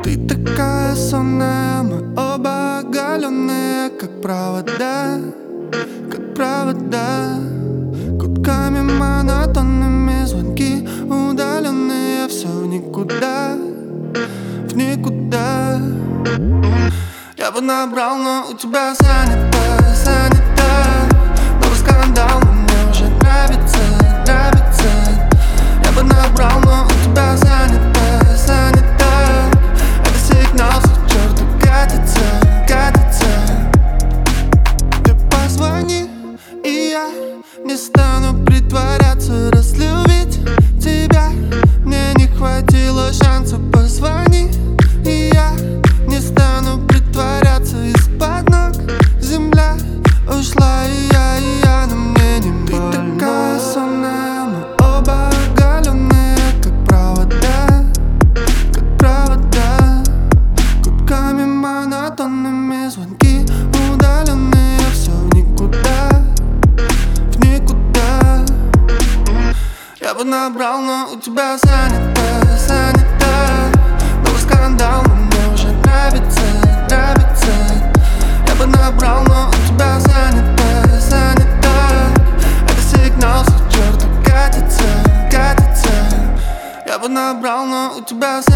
Ты такая сонная, мы оба оголенные, как провода, как провода. Гудками монотонными звонки удаленные, все в никуда, в никуда. Я бы набрал, но у тебя занято, занято. Новый скандал, но мне уже нравится, нравится. Я бы набрал, но у тебя занято, занято. Это сигнал, что к черту катится, катится. Ты позвони, и я не стану притворяться, разлюбить тебя. Мне не хватило шанса, позвони, и я не стану притворяться. Из-под ног земля ушла, и я, но мне не больно. Ты такая сонная, мы оба оголенные, как провода, как провода. Гудками монотонными звонки удаленные, все в никуда, в никуда. Я бы набрал, но у тебя занято, занято. Новый скандал, но мне уже нравится, нравится. Я бы набрал, но у тебя занято, занято. Это сигнал, что к черту катится, катится. Я бы набрал, но у тебя занято.